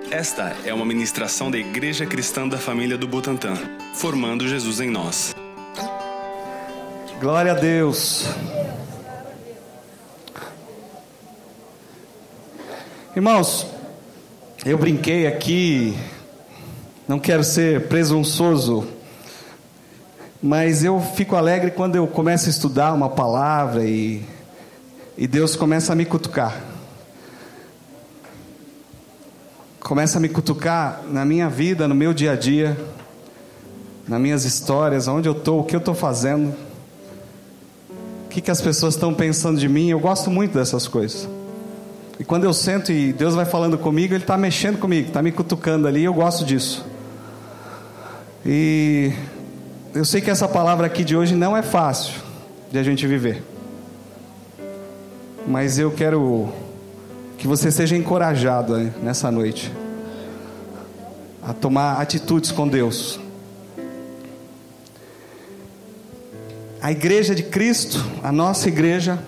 Esta é uma ministração da Igreja Cristã da Família do Butantã, formando Jesus em nós. Glória a Deus. Irmãos, eu brinquei aqui, não quero ser presunçoso, mas eu fico alegre quando eu começo a estudar uma palavra e Deus começa a me cutucar. Começa a me cutucar na minha vida, no meu dia a dia, nas minhas histórias, onde eu estou, o que eu estou fazendo, o que as pessoas estão pensando de mim. Eu gosto muito dessas coisas. E quando eu sento e Deus vai falando comigo, Ele está mexendo comigo, está me cutucando ali, e eu gosto disso. E eu sei que essa palavra aqui de hoje não é fácil de a gente viver, mas eu quero que você seja encorajado nessa noite a tomar atitudes com Deus. A igreja de Cristo, a nossa igreja,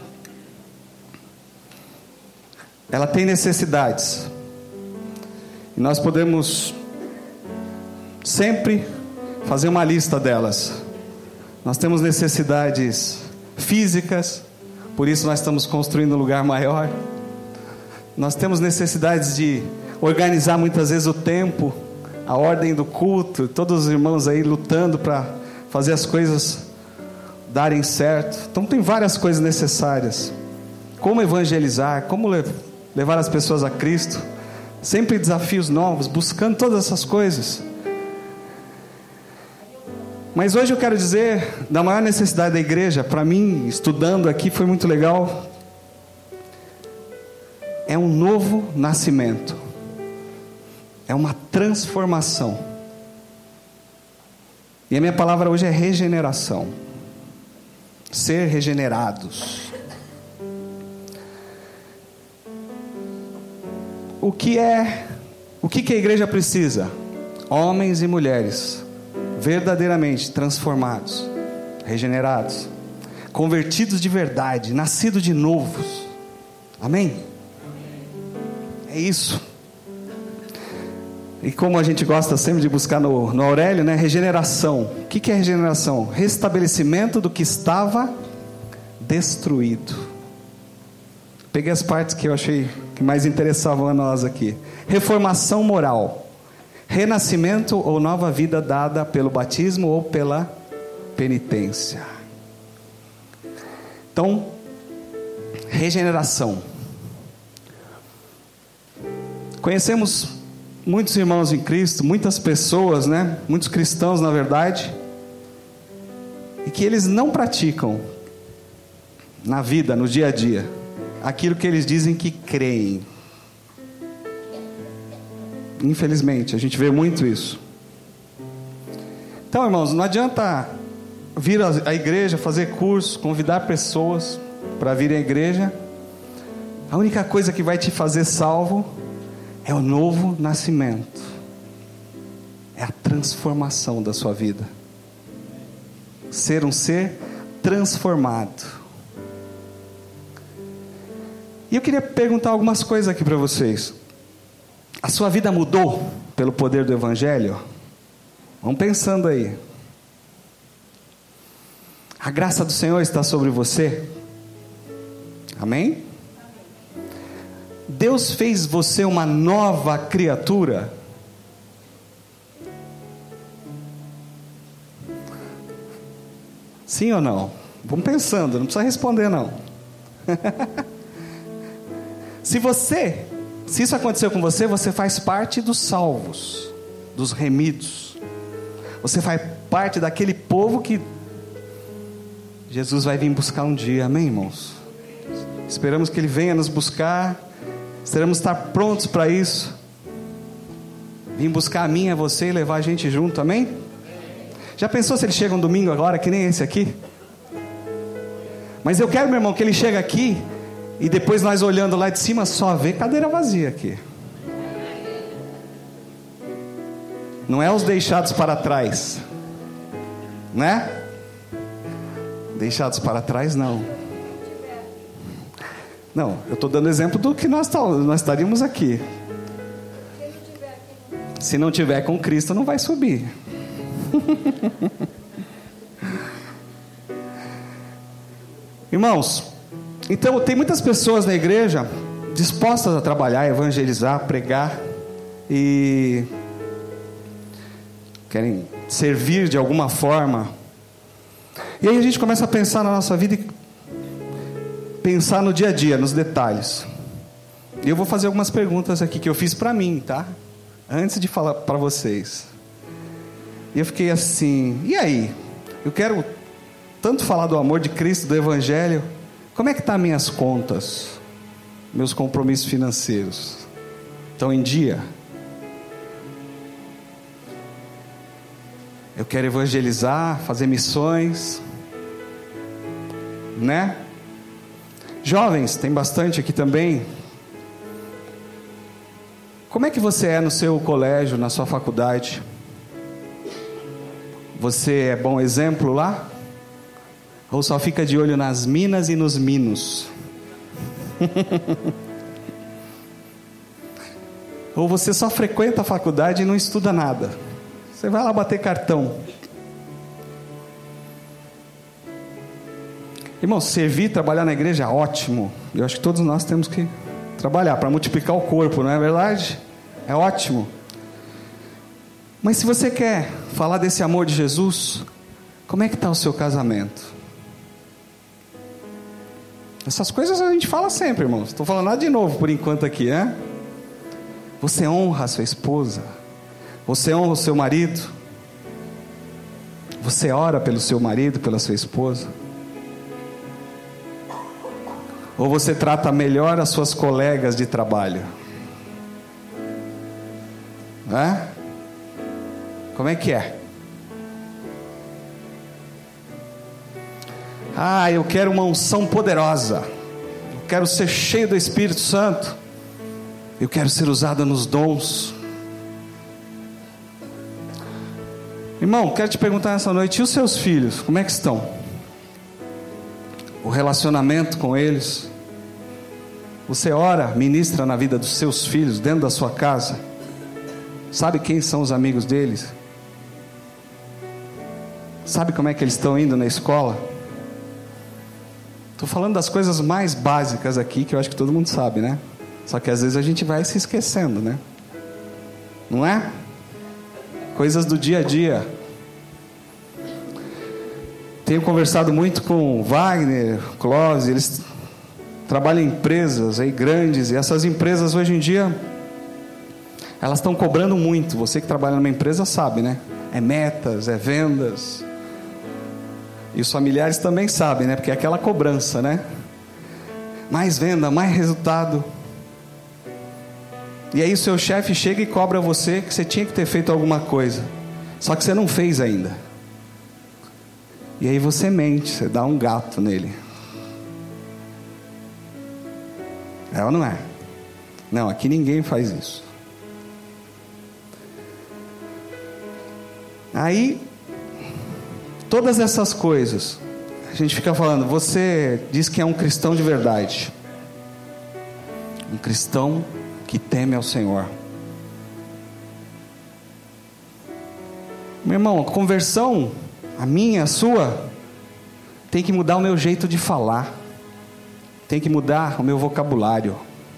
ela tem necessidades, e nós podemos sempre fazer uma lista delas. Nós temos necessidades físicas, por isso nós estamos construindo um lugar maior. Nós temos necessidades de organizar muitas vezes o tempo, a ordem do culto, todos os irmãos aí lutando para fazer as coisas darem certo. Então tem várias coisas necessárias. Como evangelizar, como levar as pessoas a Cristo, sempre desafios novos, buscando todas essas coisas. Mas hoje eu quero dizer da maior necessidade da igreja. Para mim, estudando aqui, foi muito legal. É um novo nascimento, é uma transformação. E a minha palavra hoje é regeneração, ser regenerados. O que a igreja precisa? Homens e mulheres verdadeiramente transformados, regenerados, convertidos de verdade, nascidos de novos. Amém? É isso. E como a gente gosta sempre de buscar no Aurélio, né? Regeneração. O que é regeneração? Restabelecimento do que estava destruído. Peguei as partes que eu achei que mais interessavam a nós aqui. Reformação moral. Renascimento ou nova vida dada pelo batismo ou pela penitência. Então, regeneração. Conhecemos muitos irmãos em Cristo, muitas pessoas, né? Muitos cristãos, na verdade, e que eles não praticam na vida, no dia a dia, aquilo que eles dizem que creem. Infelizmente, a gente vê muito isso. Então, irmãos, não adianta vir à igreja, fazer cursos, convidar pessoas para virem à igreja. A única coisa que vai te fazer salvo é o novo nascimento, é a transformação da sua vida, ser um ser transformado. E eu queria perguntar algumas coisas aqui para vocês. A sua vida mudou pelo poder do Evangelho? Vamos pensando aí. A graça do Senhor está sobre você? Amém? Deus fez você uma nova criatura? Sim ou não? Vamos pensando, não precisa responder não. Se isso aconteceu com você, você faz parte dos salvos, dos remidos. Você faz parte daquele povo que Jesus vai vir buscar um dia, amém, irmãos? Esperamos que Ele venha nos buscar. Esperamos estar prontos para isso. Vim buscar a mim, a você e levar a gente junto, amém? Já pensou se Ele chega um domingo agora, que nem esse aqui? Mas eu quero, meu irmão, que Ele chegue aqui e depois nós olhando lá de cima só vê cadeira vazia aqui. Não é os deixados para trás, né? Deixados para trás não. Não, eu estou dando exemplo do que nós estaríamos aqui. Se não tiver com Cristo, não vai subir. Irmãos, então tem muitas pessoas na igreja dispostas a trabalhar, evangelizar, pregar e querem servir de alguma forma. E aí a gente começa a pensar na nossa vida e pensar no dia a dia, nos detalhes. E eu vou fazer algumas perguntas aqui que eu fiz para mim, tá? Antes de falar para vocês. E eu fiquei assim, e aí? Eu quero tanto falar do amor de Cristo, do Evangelho. Como é que estão minhas contas? Meus compromissos financeiros? Estão em dia? Eu quero evangelizar, fazer missões, né? Jovens, tem bastante aqui também. Como é que você é no seu colégio, na sua faculdade? Você é bom exemplo lá? Ou só fica de olho nas minas e nos minos? Ou você só frequenta a faculdade e não estuda nada? Você vai lá bater cartão. Irmão, servir, trabalhar na igreja é ótimo. Eu acho que todos nós temos que trabalhar para multiplicar o corpo, não é verdade? É ótimo. Mas se você quer falar desse amor de Jesus, como é que está o seu casamento? Essas coisas a gente fala sempre, irmãos. Estou falando nada de novo por enquanto aqui, né? Você honra a sua esposa? Você honra o seu marido? Você ora pelo seu marido, pela sua esposa? Ou você trata melhor as suas colegas de trabalho? Como é que é? Eu quero uma unção poderosa. Eu quero ser cheio do Espírito Santo. Eu quero ser usado nos dons. Irmão, quero te perguntar nessa noite, e os seus filhos, como é que estão? O relacionamento com eles? Você ora, ministra na vida dos seus filhos, dentro da sua casa? Sabe quem são os amigos deles? Sabe como é que eles estão indo na escola? Estou falando das coisas mais básicas aqui, que eu acho que todo mundo sabe, né? Só que às vezes a gente vai se esquecendo, né? Não é? Coisas do dia a dia. Tenho conversado muito com Wagner, Close, eles trabalham em empresas aí grandes, e essas empresas hoje em dia, elas estão cobrando muito. Você que trabalha numa empresa sabe, né? É metas, é vendas. E os familiares também sabem, né? Porque é aquela cobrança, né? Mais venda, mais resultado. E aí o seu chefe chega e cobra você que você tinha que ter feito alguma coisa, só que você não fez ainda. E aí você mente, você dá um gato nele. É ou não é? Não, aqui ninguém faz isso. Aí, todas essas coisas, a gente fica falando, você diz que é um cristão de verdade. Um cristão que teme ao Senhor. Meu irmão, a conversão, a minha, a sua, tem que mudar o meu jeito de falar. Tem que mudar o meu vocabulário.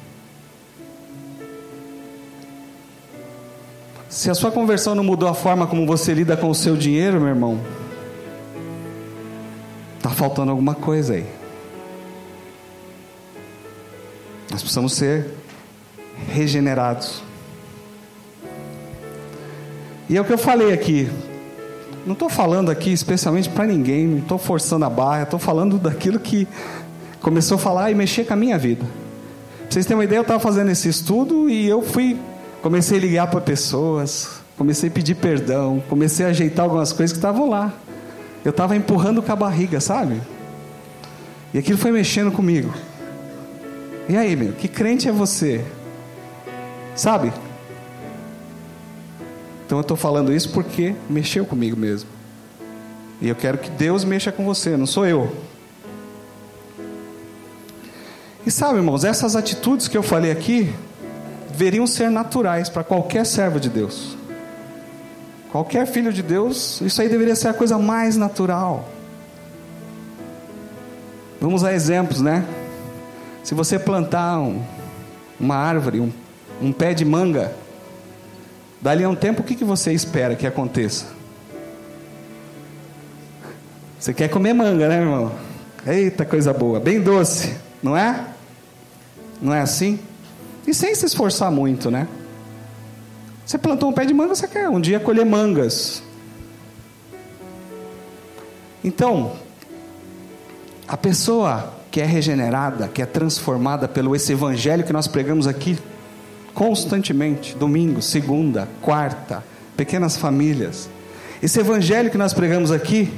Se a sua conversão não mudou a forma como você lida com o seu dinheiro, meu irmão, está faltando alguma coisa aí. Nós precisamos ser regenerados. E é o que eu falei aqui. Não estou falando aqui especialmente para ninguém, não estou forçando a barra, estou falando daquilo que começou a falar e mexer com a minha vida. Pra vocês terem uma ideia, eu estava fazendo esse estudo e eu comecei a ligar para pessoas, comecei a pedir perdão, comecei a ajeitar algumas coisas que estavam lá. Eu estava empurrando com a barriga, sabe? E aquilo foi mexendo comigo. E aí, meu, que crente é você? Sabe? Então eu estou falando isso porque mexeu comigo mesmo. E eu quero que Deus mexa com você, não sou eu. E sabe, irmãos, essas atitudes que eu falei aqui deveriam ser naturais para qualquer servo de Deus. Qualquer filho de Deus, isso aí deveria ser a coisa mais natural. Vamos a exemplos, né? Se você plantar uma árvore, um pé de manga, dali a um tempo, o que você espera que aconteça? Você quer comer manga, né, irmão? Eita, coisa boa, bem doce, não é? Não é assim? E sem se esforçar muito, né? Você plantou um pé de manga, você quer um dia colher mangas. Então, a pessoa que é regenerada, que é transformada pelo esse evangelho que nós pregamos aqui constantemente, domingo, segunda, quarta, pequenas famílias, esse evangelho que nós pregamos aqui,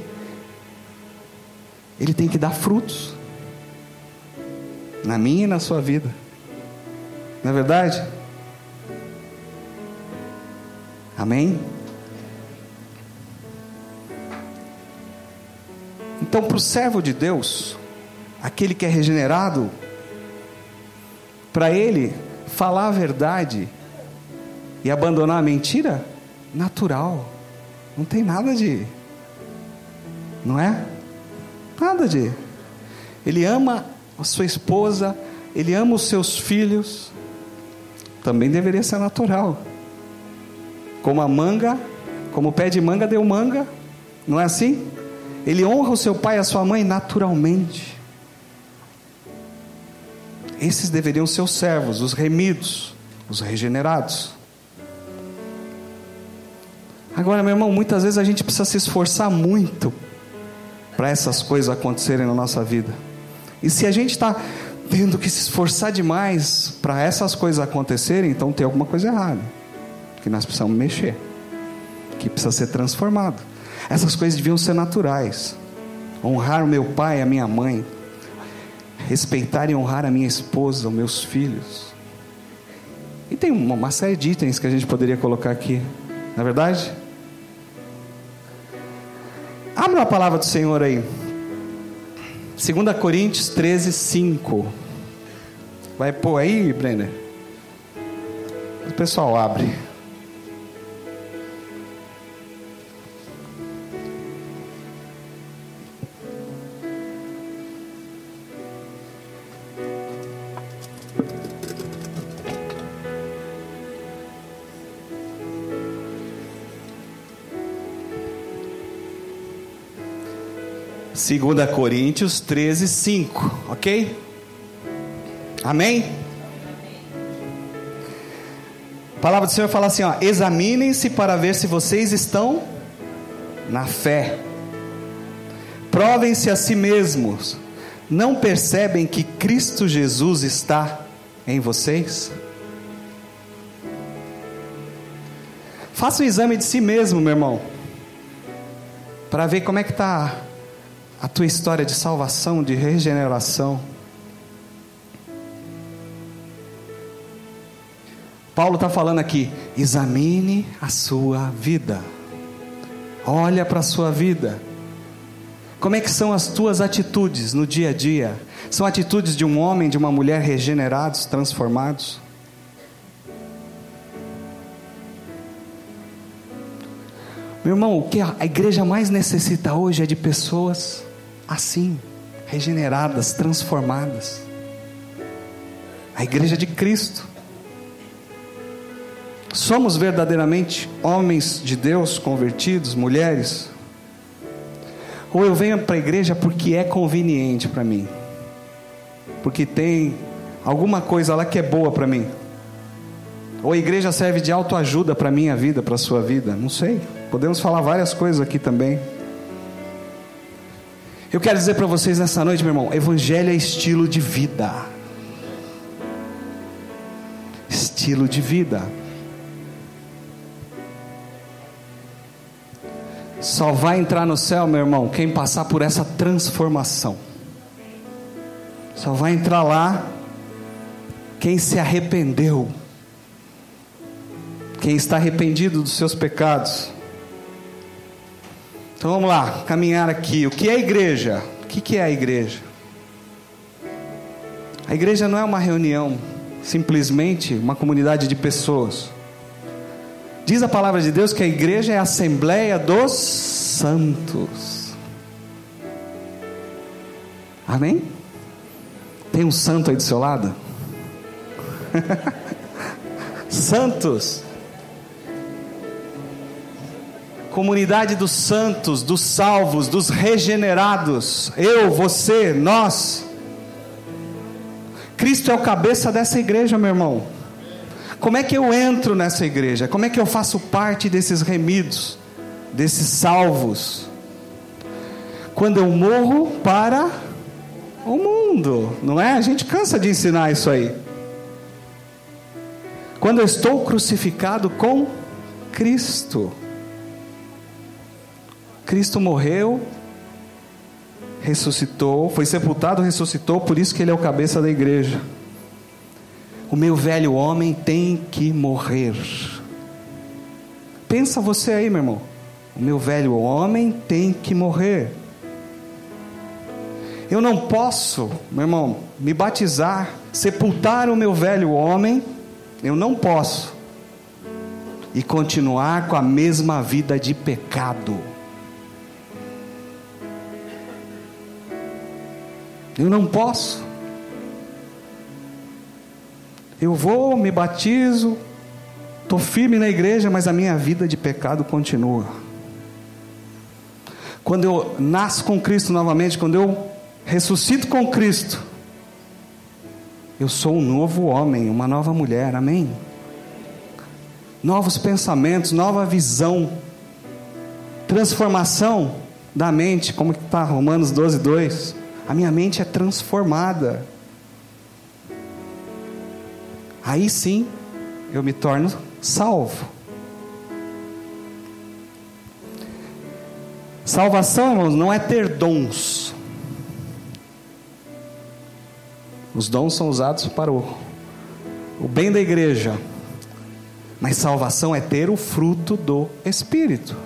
ele tem que dar frutos na minha e na sua vida, não é verdade? Amém? Então, para o servo de Deus, aquele que é regenerado, para ele falar a verdade e abandonar a mentira, natural, não tem nada de, não é? Nada de, ele ama a sua esposa, ele ama os seus filhos, também deveria ser natural, como a manga, como o pé de manga deu manga, não é assim? Ele honra o seu pai e a sua mãe naturalmente. Esses deveriam ser os servos, os remidos, os regenerados. Agora, meu irmão, muitas vezes a gente precisa se esforçar muito para essas coisas acontecerem na nossa vida. E se a gente está tendo que se esforçar demais para essas coisas acontecerem, então tem alguma coisa errada, que nós precisamos mexer, que precisa ser transformado. Essas coisas deviam ser naturais. Honrar o meu pai e a minha mãe, respeitar e honrar a minha esposa, os meus filhos. E tem uma série de itens que a gente poderia colocar aqui, não é verdade? Abre a palavra do Senhor aí, 2 Coríntios 13, 5. Vai pôr aí, Brenner? O pessoal abre. Segunda Coríntios 13, 5, ok? Amém? A palavra do Senhor fala assim, ó: examinem-se para ver se vocês estão na fé. Provem-se a si mesmos. Não percebem que Cristo Jesus está em vocês? Faça um exame de si mesmo, meu irmão, para ver como é que está a tua história de salvação, de regeneração. Paulo está falando aqui, examine a sua vida, olha para a sua vida, como é que são as tuas atitudes no dia a dia? São atitudes de um homem, de uma mulher regenerados, transformados? Meu irmão, o que a igreja mais necessita hoje é de pessoas assim, regeneradas, transformadas. A igreja de Cristo. Somos verdadeiramente homens de Deus convertidos, mulheres? Ou eu venho para a igreja porque é conveniente para mim, porque tem alguma coisa lá que é boa para mim? Ou a igreja serve de autoajuda para a minha vida, para a sua vida? Não sei, podemos falar várias coisas aqui também. Eu quero dizer para vocês nessa noite, meu irmão, evangelho é estilo de vida. Estilo de vida. Só vai entrar no céu, meu irmão, quem passar por essa transformação. Só vai entrar lá quem se arrependeu, quem está arrependido dos seus pecados. Então vamos lá, caminhar aqui. O que é a igreja? O que é a igreja? A igreja não é uma reunião, simplesmente uma comunidade de pessoas. Diz a palavra de Deus que a igreja é a assembleia dos santos. Amém? Tem um santo aí do seu lado? Santos. Comunidade dos santos, dos salvos, dos regenerados. Eu, você, nós. Cristo é o cabeça dessa igreja, meu irmão. Como é que eu entro nessa igreja? Como é que eu faço parte desses remidos, desses salvos? Quando eu morro para o mundo, não é? A gente cansa de ensinar isso aí. Quando eu estou crucificado com Cristo. Cristo morreu, ressuscitou, foi sepultado, ressuscitou, por isso que Ele é o cabeça da igreja. O meu velho homem tem que morrer. Pensa você aí, meu irmão. O meu velho homem tem que morrer. Eu não posso, meu irmão, me batizar, sepultar o meu velho homem. Eu não posso. E continuar com a mesma vida de pecado. Eu não posso. Eu vou, me batizo, estou firme na igreja, mas a minha vida de pecado continua. Quando eu nasço com Cristo novamente, quando eu ressuscito com Cristo, eu sou um novo homem, uma nova mulher, amém? Novos pensamentos, nova visão, transformação da mente, como está Romanos 12:2. A minha mente é transformada. Aí sim, eu me torno salvo. Salvação, irmãos, não é ter dons. Os dons são usados para o bem da igreja. Mas salvação é ter o fruto do Espírito.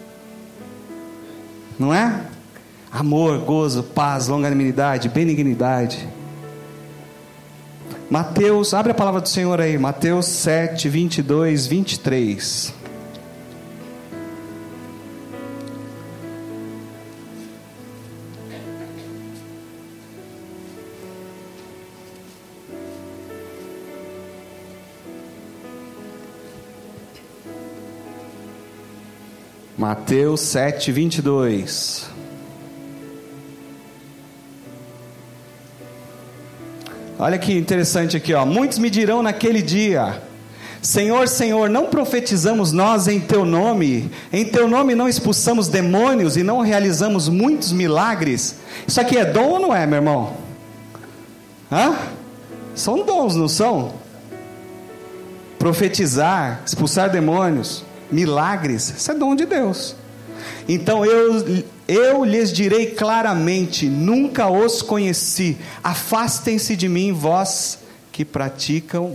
Não é? Amor, gozo, paz, longanimidade, benignidade. Mateus, abre a palavra do Senhor aí, Mateus 7, 22, 23. Mateus 7, 22. Olha que interessante aqui, ó. Muitos me dirão naquele dia: Senhor, Senhor, não profetizamos nós em Teu nome? Em Teu nome não expulsamos demônios e não realizamos muitos milagres? Isso aqui é dom ou não é, meu irmão? São dons, não são? Profetizar, expulsar demônios, milagres, isso é dom de Deus. Então eu lhes direi claramente: nunca os conheci. Afastem-se de mim, vocês que praticam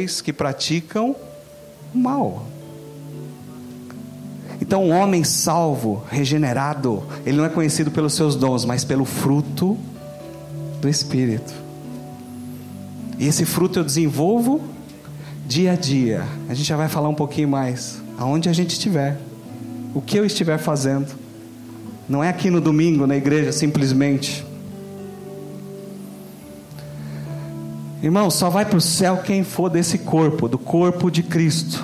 o mal. Então um homem salvo, regenerado, ele não é conhecido pelos seus dons, mas pelo fruto do Espírito. E esse fruto eu desenvolvo dia a dia. A gente já vai falar um pouquinho mais, aonde a gente estiver, o que eu estiver fazendo. Não é aqui no domingo, na igreja, simplesmente. Irmão, só vai para o céu quem for desse corpo, do corpo de Cristo.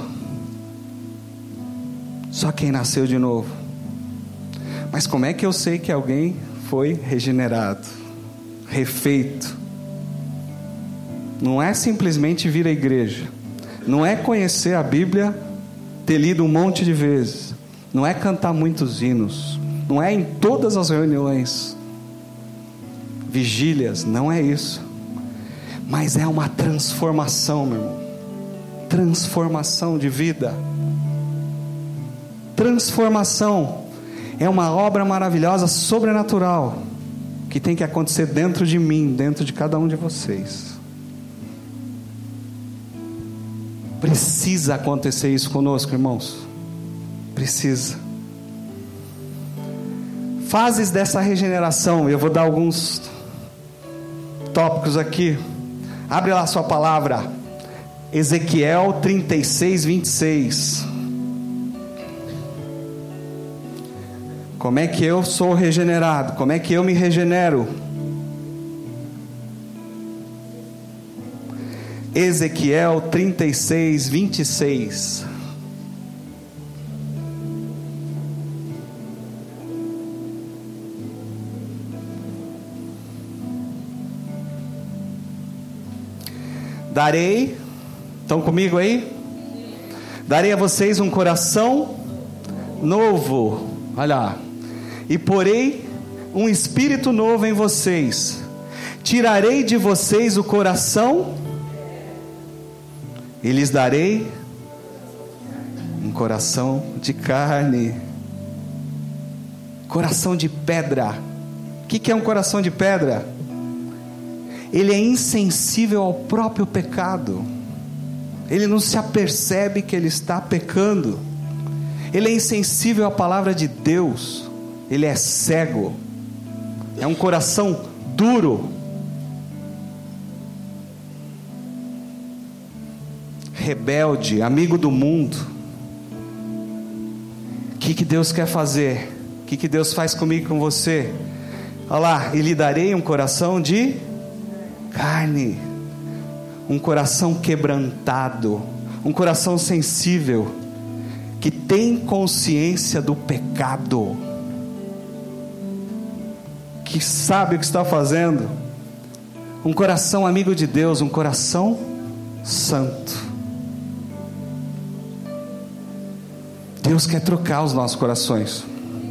Só quem nasceu de novo. Mas como é que eu sei que alguém foi regenerado, refeito? Não é simplesmente vir à igreja. Não é conhecer a Bíblia, ter lido um monte de vezes. Não é cantar muitos hinos. Não é em todas as reuniões, vigílias, não é isso. Mas é uma transformação, meu irmão. Transformação de vida. Transformação é uma obra maravilhosa, sobrenatural, que tem que acontecer dentro de mim, dentro de cada um de vocês. Precisa acontecer isso conosco, irmãos. Precisa. Fases dessa regeneração, eu vou dar alguns tópicos aqui. Abre lá a sua palavra, Ezequiel 36, 26. Como é que eu sou regenerado? Como é que eu me regenero? Ezequiel 36, 26. Darei, estão comigo aí? Darei a vocês um coração novo, olha lá, e porei um espírito novo em vocês, tirarei de vocês o coração, e lhes darei um coração de carne, coração de pedra. O que é um coração de pedra? Ele é insensível ao próprio pecado, ele não se apercebe que ele está pecando, ele é insensível à palavra de Deus, ele é cego, é um coração duro, rebelde, amigo do mundo. O que Deus quer fazer? O que Deus faz comigo e com você? Olha lá, e lhe darei um coração de carne, um coração quebrantado, um coração sensível, que tem consciência do pecado, que sabe o que está fazendo, um coração amigo de Deus, um coração santo. Deus quer trocar os nossos corações.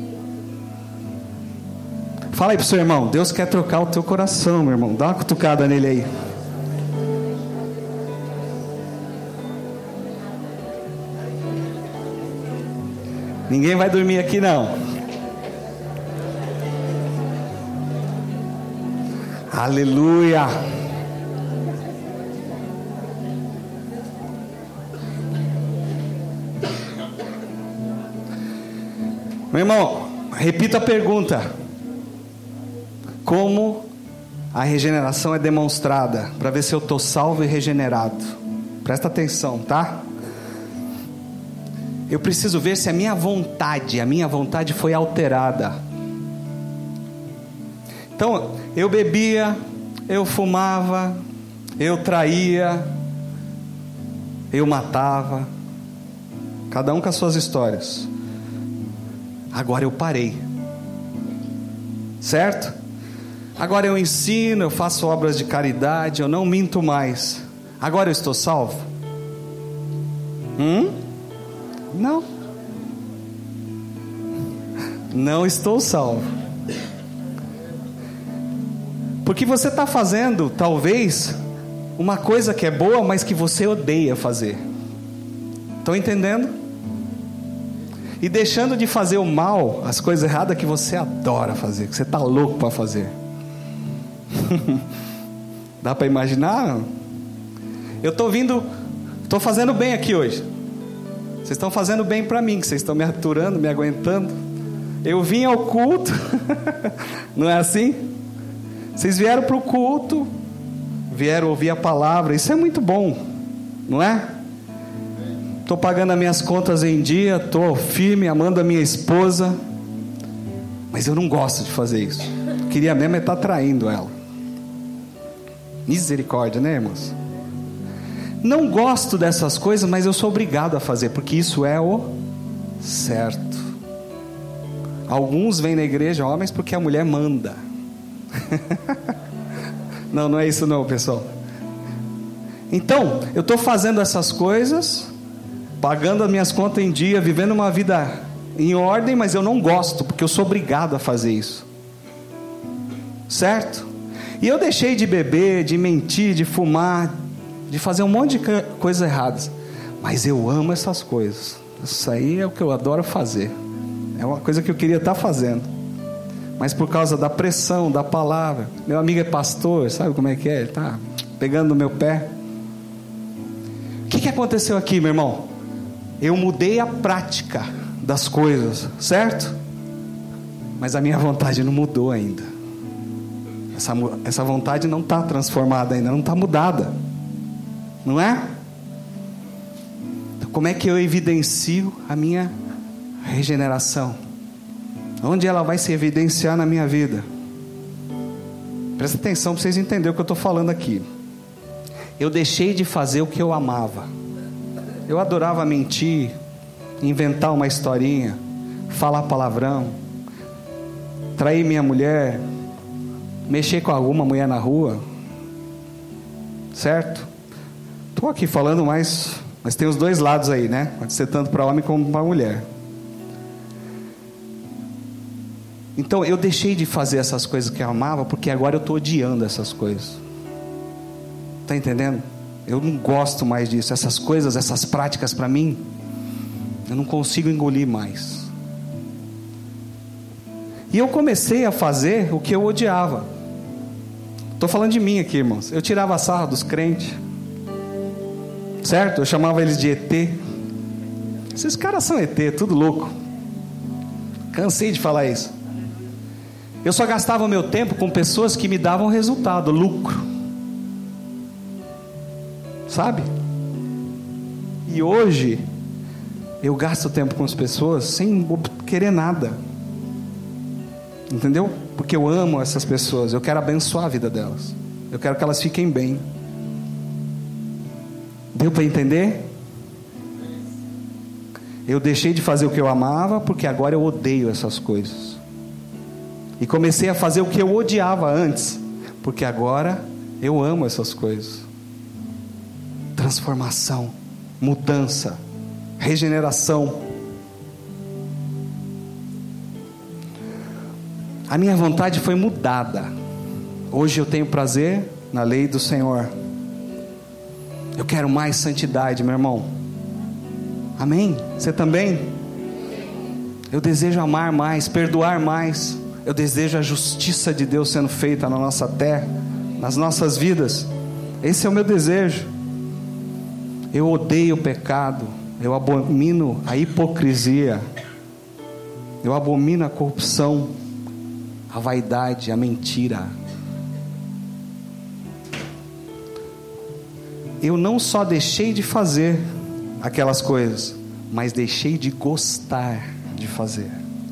Fala aí pro seu irmão, Deus quer trocar o teu coração, meu irmão. Dá uma cutucada nele aí. Ninguém vai dormir aqui não. Aleluia. Meu irmão, repita a pergunta. Como a regeneração é demonstrada? Para ver se eu estou salvo e regenerado. Presta atenção, tá? Eu preciso ver se a minha vontade foi alterada. Então, eu bebia, eu fumava, eu traía, eu matava. Cada um com as suas histórias. Agora eu parei. Certo? Agora eu ensino, eu faço obras de caridade, eu não minto mais. Agora eu estou salvo? Não. Não estou salvo. Porque você está fazendo, talvez, uma coisa que é boa, mas que você odeia fazer. Estão entendendo? E deixando de fazer o mal, as coisas erradas que você adora fazer, que você está louco para fazer. Dá para imaginar? Eu estou fazendo bem aqui hoje. Vocês estão fazendo bem para mim, que vocês estão me aturando, me aguentando. Eu vim ao culto, não é assim? Vocês vieram para o culto, vieram ouvir a palavra, isso é muito bom, não é? Estou pagando as minhas contas em dia, estou firme, amando a minha esposa, mas eu não gosto de fazer isso. Queria mesmo é estar traindo ela. Misericórdia, né, irmãos? Não gosto dessas coisas, mas eu sou obrigado a fazer, porque isso é o certo. Alguns vêm na igreja, homens, porque a mulher manda. Não é isso não, pessoal. Então, eu estou fazendo essas coisas, pagando as minhas contas em dia, vivendo uma vida em ordem, mas eu não gosto, porque eu sou obrigado a fazer isso. Certo? E eu deixei de beber, de mentir, de fumar, de fazer um monte de coisas erradas, mas eu amo essas coisas. Isso aí é o que eu adoro fazer. É uma coisa que eu queria estar fazendo, mas por causa da pressão, da palavra. Meu amigo é pastor, sabe como é que é? Ele está pegando no meu pé. O que aconteceu aqui, meu irmão? Eu mudei a prática das coisas, certo? Mas a minha vontade não mudou ainda. Essa vontade não está transformada ainda, não está mudada, não é? Então, como é que eu evidencio a minha regeneração? Onde ela vai se evidenciar na minha vida? Presta atenção para vocês entenderem o que eu estou falando aqui. Eu deixei de fazer o que eu amava. Eu adorava mentir, inventar uma historinha, falar palavrão, trair minha mulher, mexer com alguma mulher na rua, certo? Estou aqui falando mas tem os dois lados aí, né? Pode ser tanto para homem como para mulher. Então eu deixei de fazer essas coisas que eu amava, porque agora eu estou odiando essas coisas. Está entendendo? Eu não gosto mais disso. Essas coisas, essas práticas para mim, eu não consigo engolir mais. E eu comecei a fazer o que eu odiava. Estou falando de mim aqui, irmãos. Eu tirava a sarra dos crentes, certo? Eu chamava eles de ET. Esses caras são ET, tudo louco. Cansei de falar isso. Eu só gastava o meu tempo com pessoas que me davam resultado, lucro, sabe? E hoje eu gasto tempo com as pessoas sem querer nada, entendeu? Porque eu amo essas pessoas, eu quero abençoar a vida delas, eu quero que elas fiquem bem. Deu para entender? Eu deixei de fazer o que eu amava, porque agora eu odeio essas coisas. E comecei a fazer o que eu odiava antes, porque agora eu amo essas coisas. Transformação, mudança, regeneração. A minha vontade foi mudada. Hoje eu tenho prazer na lei do Senhor. Eu quero mais santidade, meu irmão. Amém? Você também? Eu desejo amar mais, perdoar mais. Eu desejo a justiça de Deus sendo feita na nossa terra, nas nossas vidas. Esse é o meu desejo. Eu odeio o pecado. Eu abomino a hipocrisia. Eu abomino a corrupção, a vaidade, a mentira. Eu não só deixei de fazer aquelas coisas, mas deixei de gostar de fazer.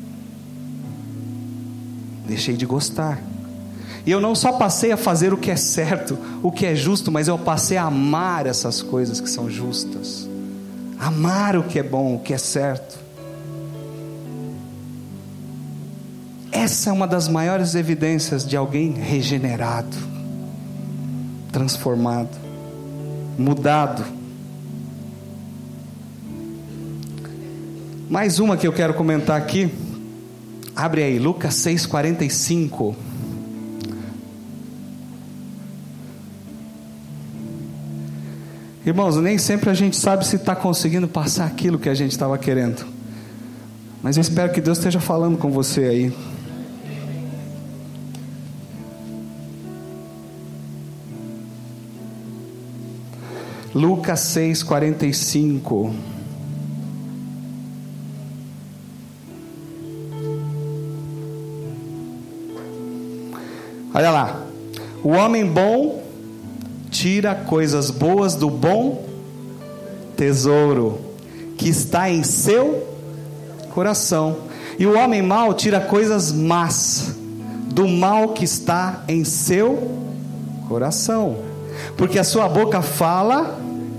Deixei de gostar. E eu não só passei a fazer o que é certo, o que é justo, mas eu passei a amar essas coisas que são justas, amar o que é bom, o que é certo. Essa é uma das maiores evidências de alguém regenerado, transformado, mudado. Mais uma que eu quero comentar aqui. Abre aí, Lucas 6,45. Irmãos, nem sempre a gente sabe se está conseguindo passar aquilo que a gente estava querendo, mas eu espero que Deus esteja falando com você aí. Lucas 6,45. Olha lá. O homem bom tira coisas boas do bom tesouro que está em seu coração, e o homem mau tira coisas más do mal que está em seu coração, porque a sua boca fala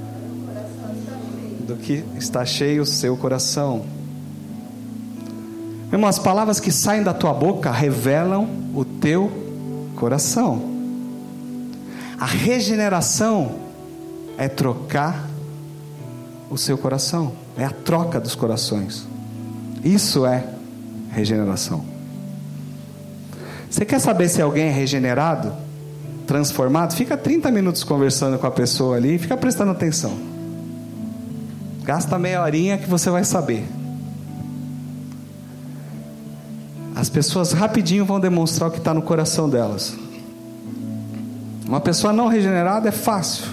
do que está cheio o seu coração. Irmão, as palavras que saem da tua boca revelam o teu coração. A regeneração é trocar o seu coração, é a troca dos corações. Isso é regeneração. Você quer saber se alguém é regenerado, transformado? Fica 30 minutos conversando com a pessoa ali, fica prestando atenção. Gasta meia horinha que você vai saber. As pessoas rapidinho vão demonstrar o que está no coração delas. Uma pessoa não regenerada é fácil.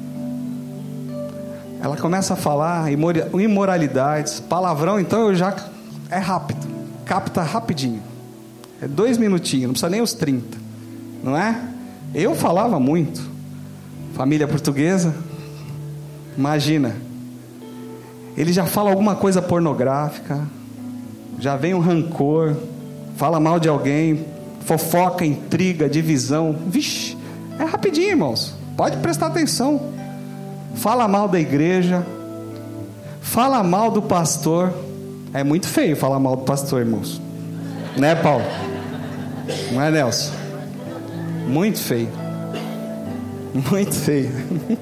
Ela começa a falar imoralidades, palavrão, então é rápido, capta rapidinho. É 2 minutinhos, não precisa nem os 30, não é? Eu falava muito. Família portuguesa, imagina. Ele já fala alguma coisa pornográfica, já vem um rancor, fala mal de alguém, fofoca, intriga, divisão. Vixe, é rapidinho, irmãos. Pode prestar atenção. Fala mal da igreja, fala mal do pastor. É muito feio falar mal do pastor, irmãos. Né, Paulo? Não é, Nelson? Muito feio. Muito feio.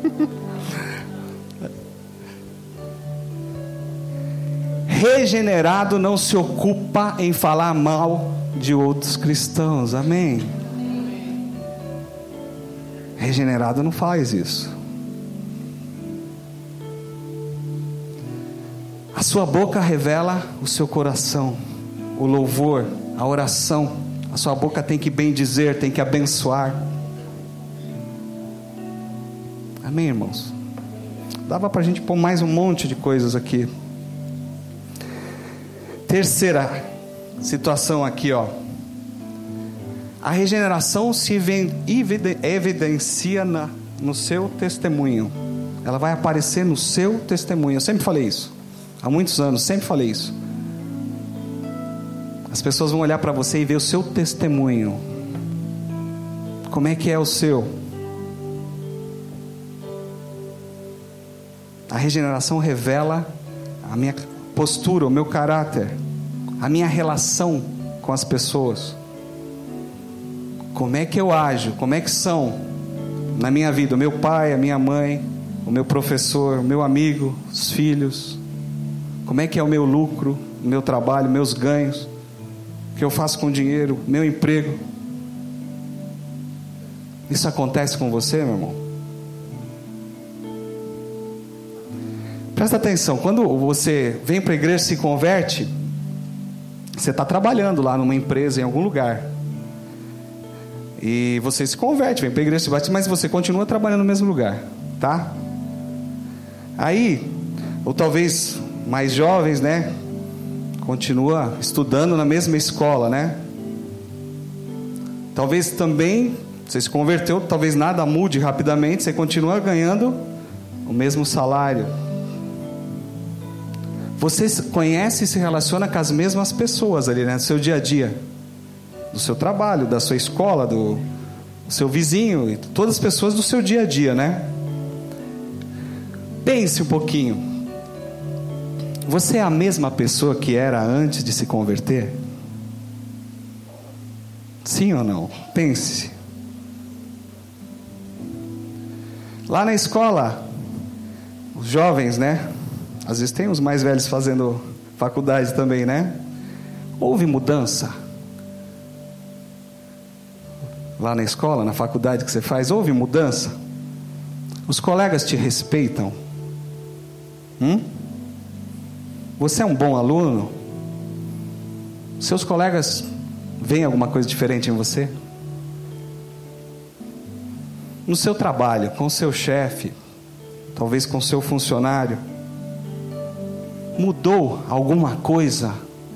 Regenerado não se ocupa em falar mal de outros cristãos. Amém? Regenerado não faz isso. A sua boca revela o seu coração, o louvor, a oração. A sua boca tem que bendizer, tem que abençoar. Amém, irmãos? Dava para a gente pôr mais um monte de coisas aqui. Terceira situação aqui, ó. A regeneração se evidencia no seu testemunho. Ela vai aparecer no seu testemunho. Eu sempre falei isso. Há muitos anos, sempre falei isso. As pessoas vão olhar para você e ver o seu testemunho. Como é que é o seu? A regeneração revela a minha postura, o meu caráter, a minha relação com as pessoas. Como é que eu ajo? Como é que são na minha vida? O meu pai, a minha mãe, o meu professor, o meu amigo, os filhos. Como é que é o meu lucro, o meu trabalho, meus ganhos, o que eu faço com o dinheiro, meu emprego? Isso acontece com você, meu irmão? Presta atenção, quando você vem para a igreja e se converte, você está trabalhando lá numa empresa, em algum lugar, e você se converte, vem para a igreja, se bate, mas você continua trabalhando no mesmo lugar, tá? Aí, ou talvez mais jovens, né? Continua estudando na mesma escola, né? Talvez também, você se converteu, talvez nada mude rapidamente, você continua ganhando o mesmo salário. Você conhece e se relaciona com as mesmas pessoas ali, né? No seu dia a dia, do seu trabalho, da sua escola, do seu vizinho, todas as pessoas do seu dia a dia, né? Pense um pouquinho. Você é a mesma pessoa que era antes de se converter? Sim ou não? Pense. Lá na escola, os jovens, né? Às vezes tem os mais velhos fazendo faculdade também, né? Houve mudança? Lá na escola, na faculdade que você faz, houve mudança? Os colegas te respeitam? Você é um bom aluno? Seus colegas veem alguma coisa diferente em você? No seu trabalho, com o seu chefe, talvez com o seu funcionário, mudou alguma coisa?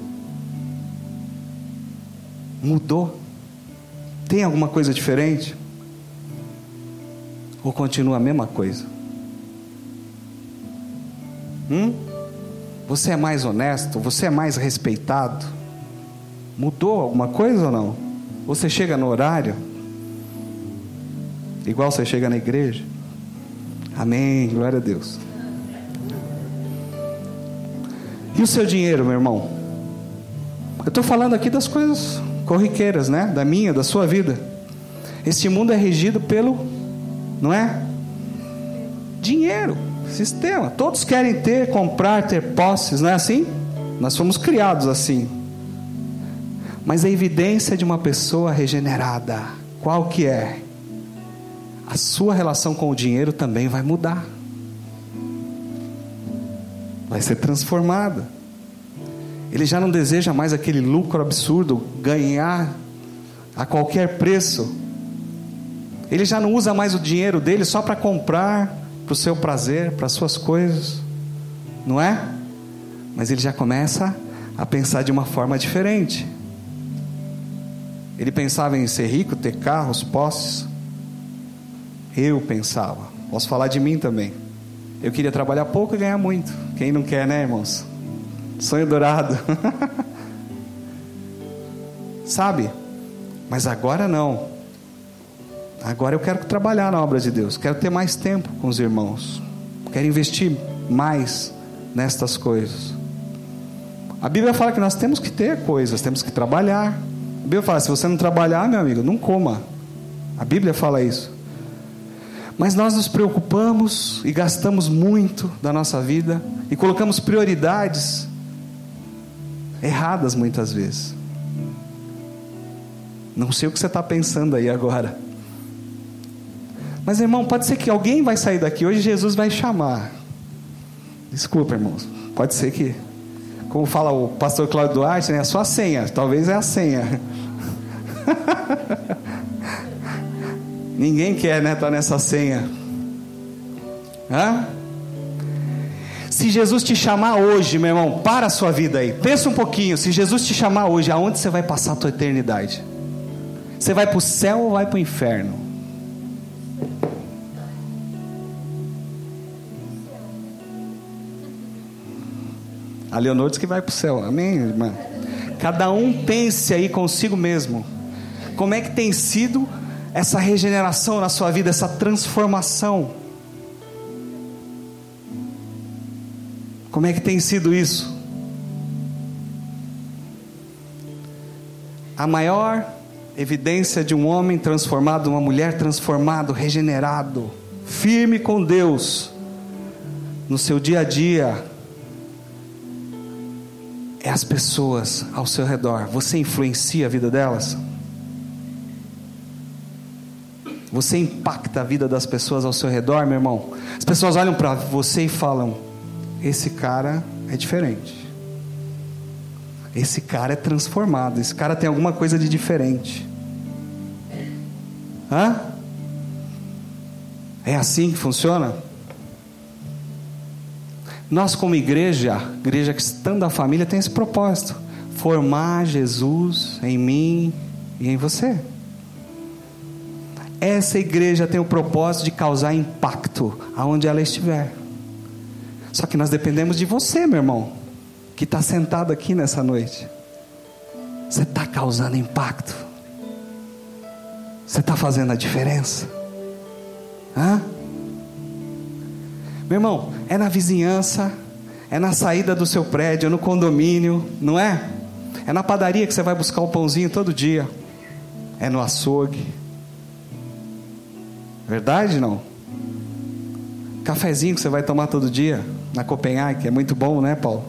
Mudou? Tem alguma coisa diferente? Ou continua a mesma coisa? Você é mais honesto? Você é mais respeitado? Mudou alguma coisa ou não? Você chega no horário? Igual você chega na igreja? Amém, glória a Deus. E o seu dinheiro, meu irmão? Eu estou falando aqui das coisas corriqueiras, né? Da minha, da sua vida. Este mundo é regido pelo, não é? Dinheiro, sistema. Todos querem ter, comprar, ter posses, não é assim? Nós fomos criados assim. Mas a evidência de uma pessoa regenerada, qual que é? A sua relação com o dinheiro também vai mudar. Vai ser transformada. Ele já não deseja mais aquele lucro absurdo, ganhar a qualquer preço. Ele já não usa mais o dinheiro dele só para comprar, para o seu prazer, para as suas coisas, não é? Mas ele já começa a pensar de uma forma diferente. Ele pensava em ser rico, ter carros, posses. Eu pensava, posso falar de mim também. Eu queria trabalhar pouco e ganhar muito. Quem não quer, né, irmãos? Sonho dourado. sabe? Mas agora não. Agora eu quero trabalhar na obra de Deus, quero ter mais tempo com os irmãos, quero investir mais nestas coisas. A Bíblia fala que nós temos que ter coisas, temos que trabalhar. A Bíblia fala, se você não trabalhar, meu amigo, não coma. A Bíblia fala isso. Mas nós nos preocupamos e gastamos muito da nossa vida e colocamos prioridades erradas muitas vezes. Não sei o que você está pensando aí agora. Mas, irmão, pode ser que alguém vai sair daqui hoje, Jesus vai chamar. Desculpa, irmãos. Pode ser que, como fala o pastor Cláudio Duarte, né, a sua senha. Talvez é a senha. Ninguém quer, né, estar nessa senha. Hã? Se Jesus te chamar hoje, meu irmão, para a sua vida aí. Pensa um pouquinho. Se Jesus te chamar hoje, aonde você vai passar a tua eternidade? Você vai para o céu ou vai para o inferno? A Leonor diz que vai para o céu. Amém, irmã? Cada um pense aí consigo mesmo. Como é que tem sido essa regeneração na sua vida, essa transformação? Como é que tem sido isso? A maior evidência de um homem transformado, uma mulher transformado, regenerado, firme com Deus, no seu dia a dia, é as pessoas ao seu redor. Você influencia a vida delas? Você impacta a vida das pessoas ao seu redor, meu irmão? As pessoas olham para você e falam: esse cara é diferente, esse cara é transformado, esse cara tem alguma coisa de diferente. Hã? É assim que funciona? Nós, como igreja cristã da família, tem esse propósito: formar Jesus em mim e em você. Essa igreja tem o propósito de causar impacto aonde ela estiver. Só que nós dependemos de você, meu irmão, que está sentado aqui nessa noite. Você está causando impacto? Você está fazendo a diferença? Hã? Meu irmão, é na vizinhança, é na saída do seu prédio, é no condomínio, não é? É na padaria que você vai buscar o pãozinho todo dia, é no açougue. Verdade, não? Cafezinho que você vai tomar todo dia na Copenhague, que é muito bom, né, Paulo?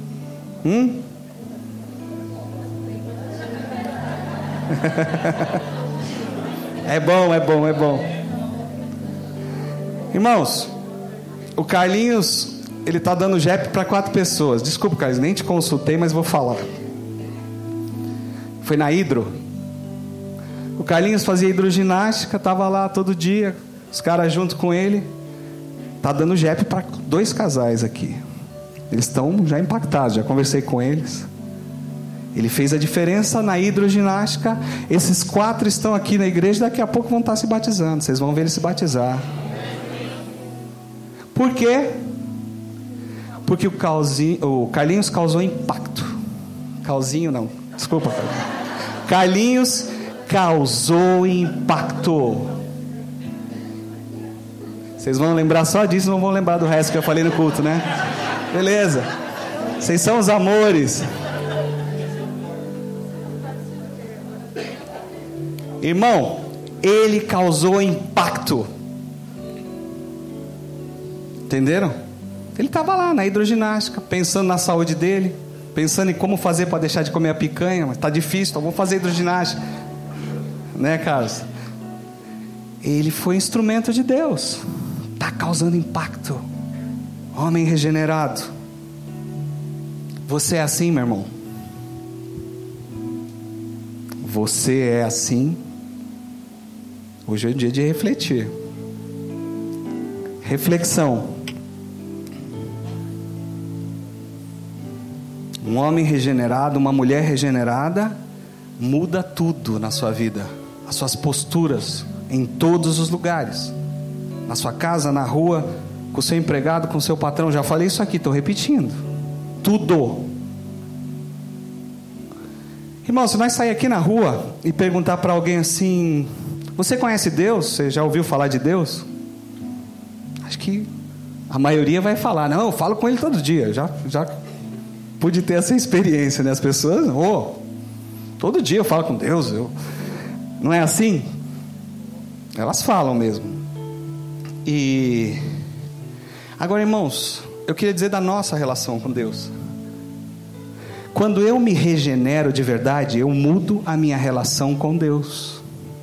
É bom, é bom, é bom. Irmãos, o Carlinhos, ele está dando JEP para 4 pessoas. Desculpa, Carlinhos, nem te consultei, mas vou falar. Foi na Hidro. O Carlinhos fazia hidroginástica, estava lá todo dia, os caras junto com ele. Está dando JEP para 2 casais aqui. Eles estão já impactados, já conversei com eles. Ele fez a diferença na hidroginástica. Esses 4 estão aqui na igreja, daqui a pouco vão estar se batizando. Vocês vão ver ele se batizar. Por quê? Porque o Carlinhos causou impacto. Calzinho não, desculpa, Carlinhos causou impacto. Vocês vão lembrar só disso, não vão lembrar do resto que eu falei no culto, né? Beleza. Vocês são os amores. Irmão, ele causou impacto. Entenderam? Ele estava lá na hidroginástica, pensando na saúde dele, pensando em como fazer para deixar de comer a picanha. Mas está difícil, então vou fazer hidroginástica, né, Carlos? Ele foi instrumento de Deus. Está causando impacto. Homem regenerado. Você é assim, meu irmão? Você é assim? Hoje é o dia de refletir. Reflexão. Um homem regenerado, uma mulher regenerada, muda tudo na sua vida. As suas posturas em todos os lugares. Na sua casa, na rua, com o seu empregado, com o seu patrão. Já falei isso aqui, estou repetindo. Tudo. Irmão, se nós sair aqui na rua e perguntar para alguém assim: você conhece Deus? Você já ouviu falar de Deus? Acho que a maioria vai falar: não, eu falo com Ele todo dia. Já pude ter essa experiência, né? As pessoas, todo dia eu falo com Deus. Não é assim? Elas falam mesmo. E agora, irmãos, eu queria dizer da nossa relação com Deus. Quando eu me regenero de verdade, eu mudo a minha relação com Deus.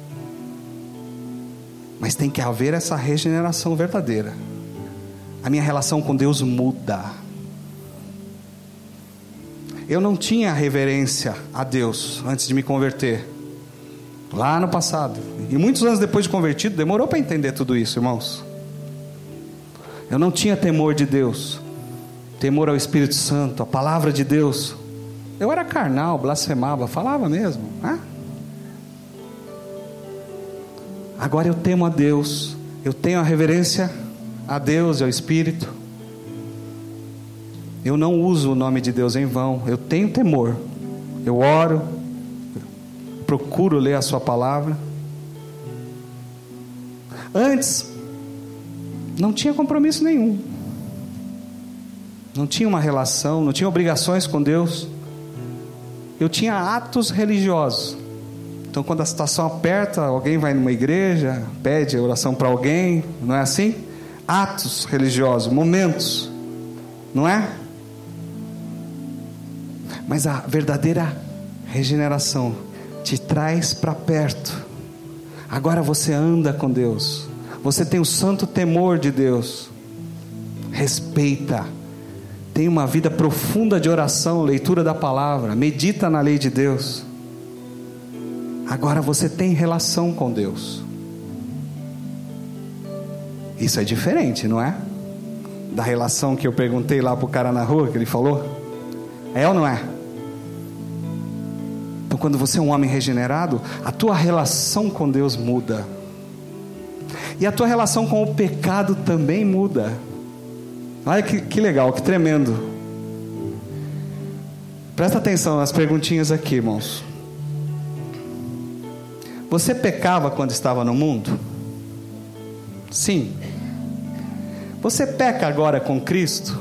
Mas tem que haver essa regeneração verdadeira. A minha relação com Deus muda. Eu não tinha reverência a Deus antes de me converter, lá no passado. E muitos anos depois de convertido, demorou para entender tudo isso, irmãos. Eu não tinha temor de Deus, temor ao Espírito Santo, a palavra de Deus. Eu era carnal, blasfemava, falava mesmo, né? Agora eu temo a Deus, eu tenho a reverência a Deus e ao Espírito. Eu não uso o nome de Deus em vão, eu tenho temor. Eu oro, procuro ler a sua palavra. Antes não tinha compromisso nenhum, não tinha uma relação, não tinha obrigações com Deus. Eu tinha atos religiosos. Então quando a situação aperta, alguém vai numa igreja, pede oração para alguém, não é assim? Atos religiosos, momentos, não é? Mas a verdadeira regeneração te traz para perto. Agora você anda com Deus, você tem o santo temor de Deus, respeita, tem uma vida profunda de oração, leitura da palavra, medita na lei de Deus. Agora você tem relação com Deus. Isso é diferente, não é? Da relação que eu perguntei lá para o cara na rua, que ele falou. É ou não é? Então quando você é um homem regenerado, a tua relação com Deus muda. E a tua relação com o pecado também muda. Olha que legal, que tremendo. Presta atenção nas perguntinhas aqui, irmãos. Você pecava quando estava no mundo? Sim. Você peca agora com Cristo?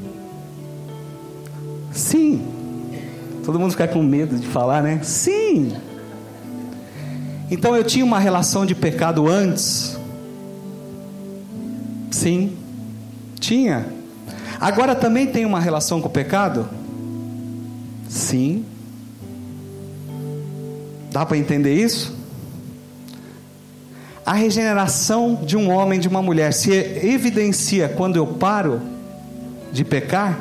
Sim. Todo mundo fica com medo de falar, né? Sim. Então eu tinha uma relação de pecado antes? Sim. Tinha. Agora também tem uma relação com o pecado? Sim. Dá para entender isso? A regeneração de um homem, de uma mulher, se evidencia quando eu paro de pecar?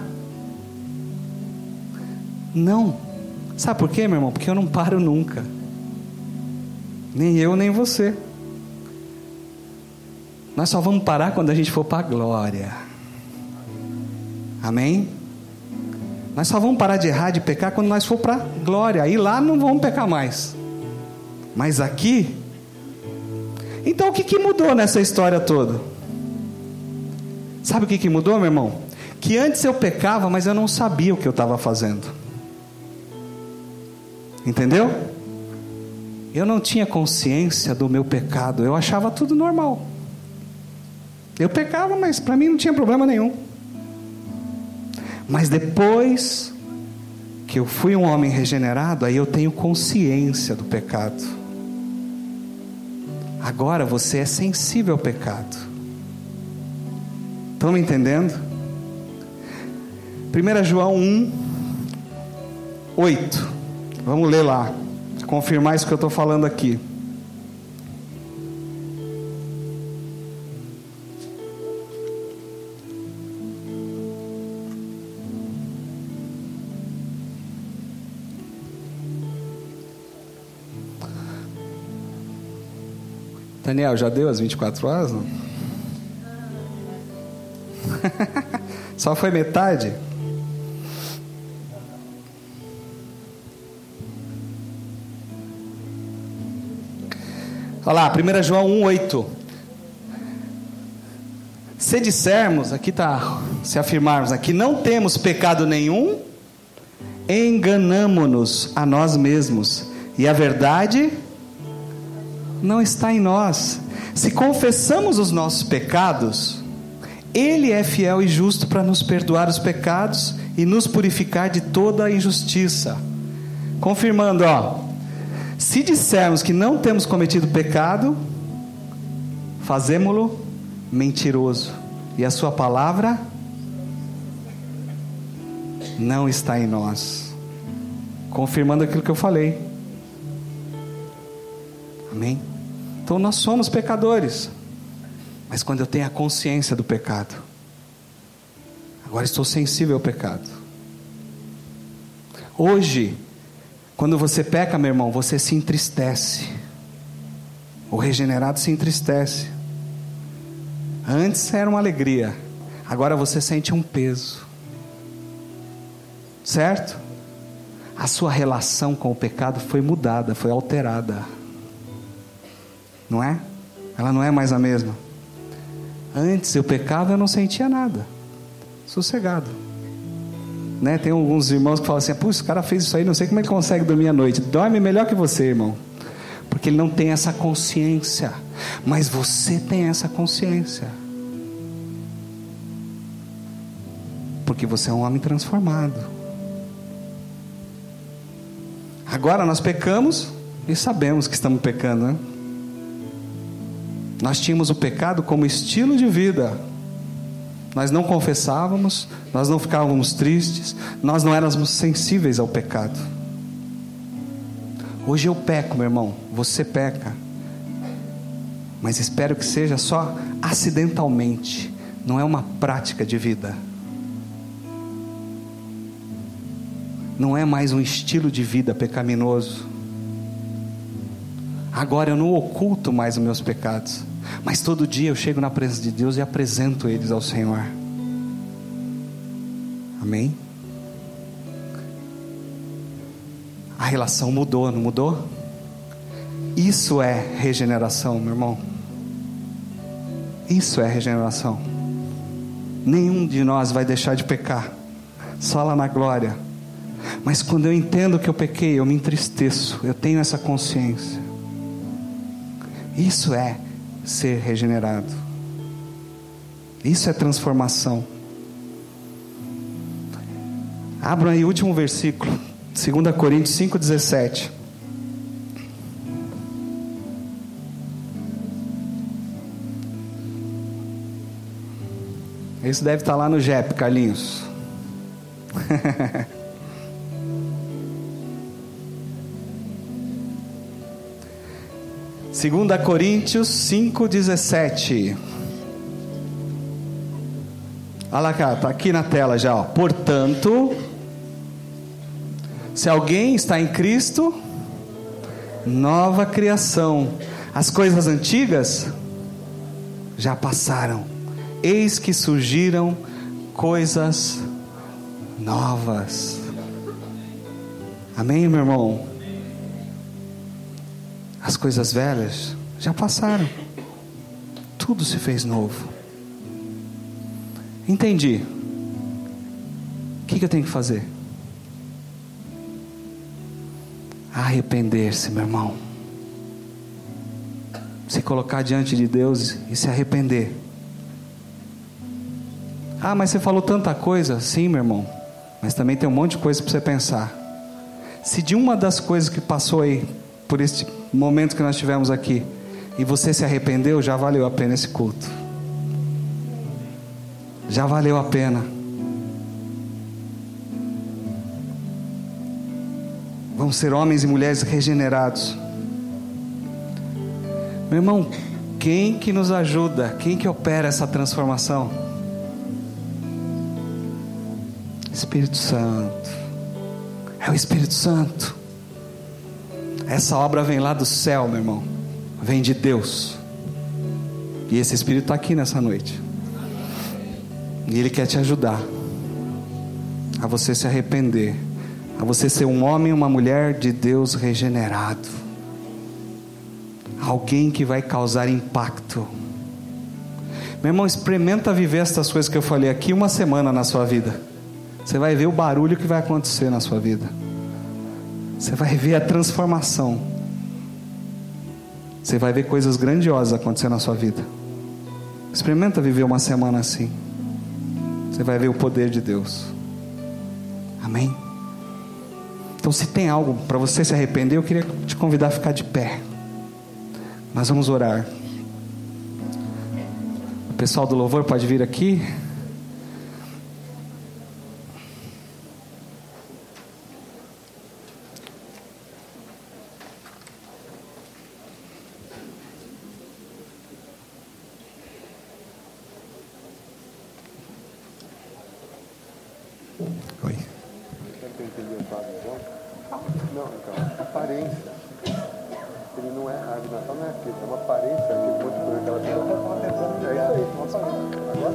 Não. Sabe por quê, meu irmão? Porque eu não paro nunca. Nem eu, nem você. Nós só vamos parar quando a gente for para a glória. Amém? Nós só vamos parar de errar, de pecar, quando nós for para a glória. Aí lá não vamos pecar mais. Mas aqui... Então o que mudou nessa história toda? Sabe o que mudou, meu irmão? Que antes eu pecava, mas eu não sabia o que eu estava fazendo. Entendeu? Eu não tinha consciência do meu pecado. Eu achava tudo normal. Eu pecava, mas para mim não tinha problema nenhum. Mas depois que eu fui um homem regenerado, aí eu tenho consciência do pecado. Agora você é sensível ao pecado. Estão me entendendo? 1 João 1, 8. Vamos ler lá, confirmar isso que eu estou falando aqui. Daniel, já deu as 24 horas? Não? Só foi metade? Olha lá, 1 João 1,8. Se dissermos, aqui está, se afirmarmos aqui, não temos pecado nenhum, enganamo-nos a nós mesmos, e a verdade não está em nós. Se confessamos os nossos pecados, Ele é fiel e justo para nos perdoar os pecados e nos purificar de toda a injustiça. Confirmando, se dissermos que não temos cometido pecado, fazemo-lo mentiroso, e a sua palavra não está em nós. Confirmando aquilo que eu falei. Amém? Então nós somos pecadores, mas quando eu tenho a consciência do pecado, agora estou sensível ao pecado. Hoje, quando você peca, meu irmão, você se entristece. O regenerado se entristece. Antes era uma alegria, agora você sente um peso. Certo? A sua relação com o pecado foi mudada, foi alterada. Não é? Ela não é mais a mesma. Antes eu pecava, eu não sentia nada. Sossegado. Né? Tem alguns irmãos que falam assim: puxa, esse cara fez isso aí, não sei como ele consegue dormir à noite. Dorme melhor que você, irmão. Porque ele não tem essa consciência. Mas você tem essa consciência. Porque você é um homem transformado. Agora nós pecamos e sabemos que estamos pecando, né? Nós tínhamos o pecado como estilo de vida. Nós não confessávamos, nós não ficávamos tristes, nós não éramos sensíveis ao pecado. Hoje eu peco, meu irmão, você peca, mas espero que seja só acidentalmente, não é uma prática de vida. Não é mais um estilo de vida pecaminoso. Agora eu não oculto mais os meus pecados, mas todo dia eu chego na presença de Deus e apresento eles ao Senhor. Amém? A relação mudou, não mudou? Isso é regeneração, meu irmão. Isso é regeneração. Nenhum de nós vai deixar de pecar, só lá na glória. Mas quando eu entendo que eu pequei, eu me entristeço, eu tenho essa consciência. Isso é ser regenerado. Isso é transformação. Abram aí o último versículo, 2 Coríntios 5,17. Esse deve estar lá no JEP, Carlinhos. 2 Coríntios 5,17. Olha lá, cara, está aqui na tela já. Portanto, se alguém está em Cristo, nova criação. As coisas antigas já passaram. Eis que surgiram coisas novas. Amém, meu irmão? As coisas velhas já passaram. Tudo se fez novo. Entendi. O que eu tenho que fazer? Arrepender-se, meu irmão. Se colocar diante de Deus e se arrepender. Ah, mas você falou tanta coisa. Sim, meu irmão, mas também tem um monte de coisa para você pensar. Se de uma das coisas que passou aí, por este momento que nós tivemos aqui, e você se arrependeu, já valeu a pena esse culto. Já valeu a pena. Vamos ser homens e mulheres regenerados. Meu irmão, quem que nos ajuda? Quem que opera essa transformação? Espírito Santo. É o Espírito Santo. Essa obra vem lá do céu, meu irmão. Vem de Deus. E esse Espírito está aqui nessa noite. E Ele quer te ajudar a você se arrepender, a você ser um homem e uma mulher de Deus regenerado. Alguém que vai causar impacto. Meu irmão, experimenta viver essas coisas que eu falei aqui uma semana na sua vida. Você vai ver o barulho que vai acontecer na sua vida. Você vai ver a transformação. Você vai ver coisas grandiosas acontecendo na sua vida. Experimenta viver uma semana assim. Você vai ver o poder de Deus. Amém? Então, se tem algo para você se arrepender, eu queria te convidar a ficar de pé. Nós vamos orar. O pessoal do louvor pode vir aqui. Oi. Não, então, aparência. Ele não é a árvore de Natal, não é aquilo, é uma aparência, aquele monte de coisa que ela tem. É isso aí, uma aparência. Agora,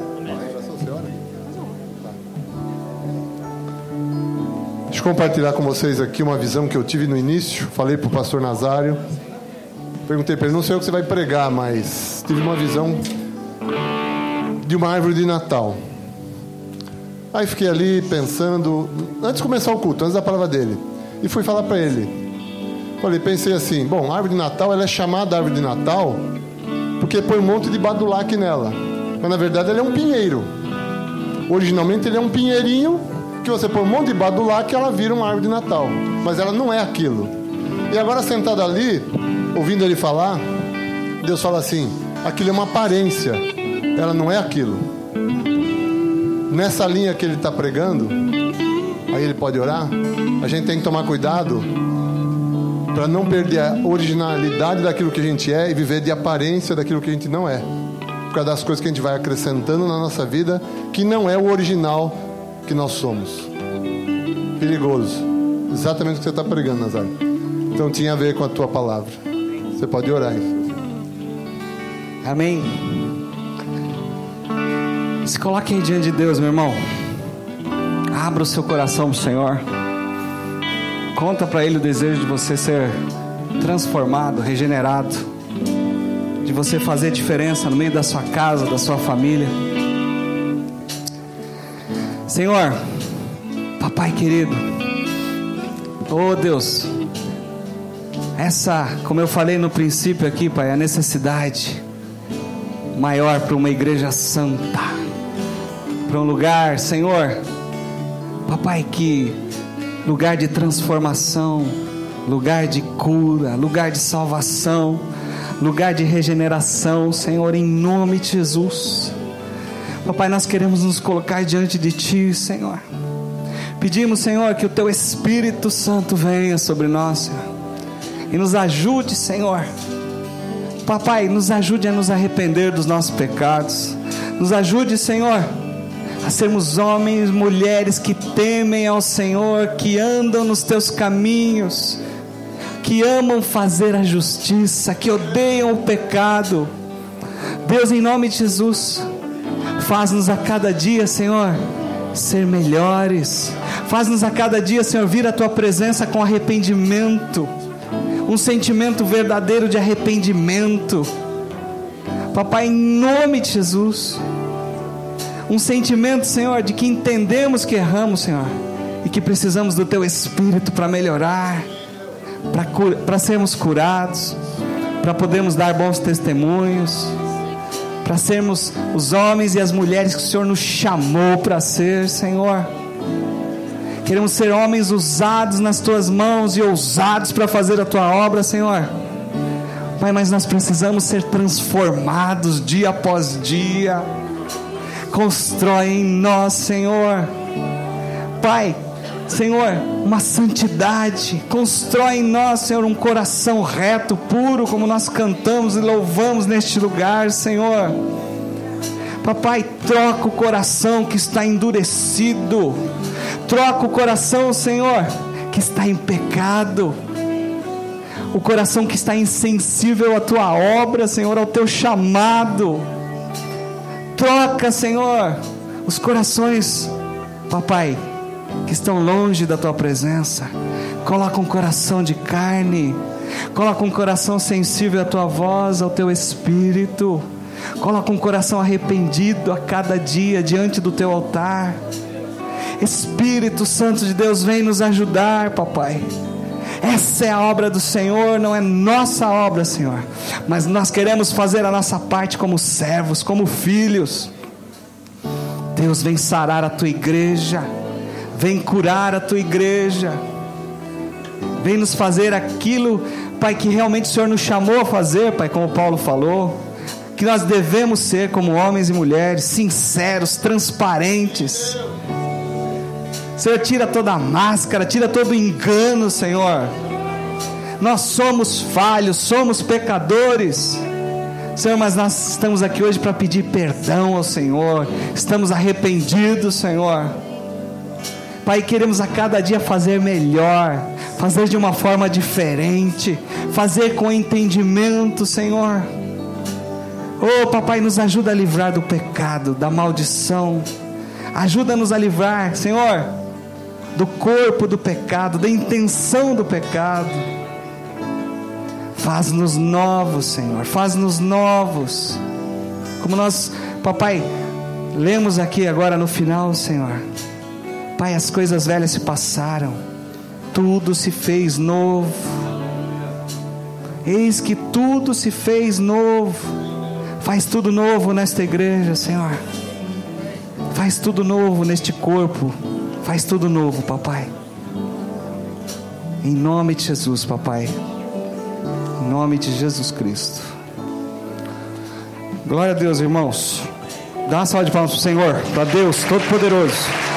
deixa eu compartilhar com vocês aqui uma visão que eu tive no início. Falei para o pastor Nazário. Perguntei para ele, não sei o que você vai pregar, mas tive uma visão de uma árvore de Natal. Aí fiquei ali pensando, antes de começar o culto, antes da palavra dele, e fui falar para ele. Pensei assim, bom, a árvore de Natal, ela é chamada árvore de Natal porque põe um monte de badulaque nela, mas na verdade ela é um pinheiro. Originalmente ele é um pinheirinho que você põe um monte de badulaque e ela vira uma árvore de Natal, mas ela não é aquilo. E agora sentado ali, ouvindo ele falar, Deus fala assim, aquilo é uma aparência, ela não é aquilo. Nessa linha que ele está pregando, aí ele pode orar, a gente tem que tomar cuidado para não perder a originalidade daquilo que a gente é e viver de aparência daquilo que a gente não é, por causa das coisas que a gente vai acrescentando na nossa vida que não é o original que nós somos. Perigoso. Exatamente o que você está pregando, Nazário. Então tinha a ver com a tua palavra. Você pode orar aí. Amém. Se coloque aí diante de Deus, meu irmão. Abra o seu coração para o Senhor. Conta para Ele o desejo de você ser transformado, regenerado, de você fazer diferença no meio da sua casa, da sua família. Senhor, Papai querido, oh Deus, como eu falei no princípio aqui, Pai, a necessidade maior para uma igreja santa, para um lugar, Senhor, Papai, lugar de transformação, lugar de cura, lugar de salvação, lugar de regeneração, Senhor, em nome de Jesus. Papai, nós queremos nos colocar diante de Ti, Senhor. Pedimos, Senhor, que o Teu Espírito Santo venha sobre nós, Senhor, e nos ajude, Senhor. Papai, nos ajude a nos arrepender dos nossos pecados. Nos ajude, Senhor, a sermos homens e mulheres que temem ao Senhor, que andam nos Teus caminhos, que amam fazer a justiça, que odeiam o pecado. Deus, em nome de Jesus, faz-nos a cada dia, Senhor, ser melhores. Faz-nos a cada dia, Senhor, vir à Tua presença com arrependimento, um sentimento verdadeiro de arrependimento. Papai, em nome de Jesus, um sentimento, Senhor, de que entendemos que erramos, Senhor, e que precisamos do Teu Espírito para melhorar, para sermos curados, para podermos dar bons testemunhos, para sermos os homens e as mulheres que o Senhor nos chamou para ser, Senhor. Queremos ser homens usados nas Tuas mãos e ousados para fazer a Tua obra, Senhor. Pai, mas nós precisamos ser transformados dia após dia. Constrói em nós, Senhor, Pai, Senhor, uma santidade. Constrói em nós, Senhor, um coração reto, puro, como nós cantamos e louvamos neste lugar, Senhor. Papai, troca o coração que está endurecido, troca o coração, Senhor, que está em pecado, o coração que está insensível à Tua obra, Senhor, ao Teu chamado. Troca, Senhor, os corações, Papai, que estão longe da Tua presença. Coloca um coração de carne, coloca um coração sensível à Tua voz, ao Teu Espírito. Coloca um coração arrependido a cada dia diante do Teu altar. Espírito Santo de Deus, vem nos ajudar, papai. Essa é a obra do Senhor, não é nossa obra, Senhor, mas nós queremos fazer a nossa parte como servos, como filhos. Deus, vem sarar a tua igreja, vem curar a tua igreja, vem nos fazer aquilo, Pai, que realmente o Senhor nos chamou a fazer, Pai, como Paulo falou, que nós devemos ser como homens e mulheres, sinceros, transparentes. Senhor, tira toda a máscara, tira todo o engano, Senhor. Nós somos falhos, somos pecadores, Senhor, mas nós estamos aqui hoje para pedir perdão ao Senhor. Estamos arrependidos, Senhor. Pai, queremos a cada dia fazer melhor, fazer de uma forma diferente, fazer com entendimento, Senhor. Oh, papai, nos ajuda a livrar do pecado, da maldição. Ajuda-nos a livrar, Senhor, do corpo do pecado, da intenção do pecado. Faz-nos novos, Senhor, faz-nos novos. Como nós, papai, lemos aqui agora no final, Senhor. Pai, as coisas velhas se passaram, tudo se fez novo. Eis que tudo se fez novo. Faz tudo novo nesta igreja, Senhor. Faz tudo novo neste corpo. Faz tudo novo, papai. Em nome de Jesus, papai. Em nome de Jesus Cristo. Glória a Deus, irmãos. Dá uma salva de palmas para o Senhor, para Deus Todo-Poderoso.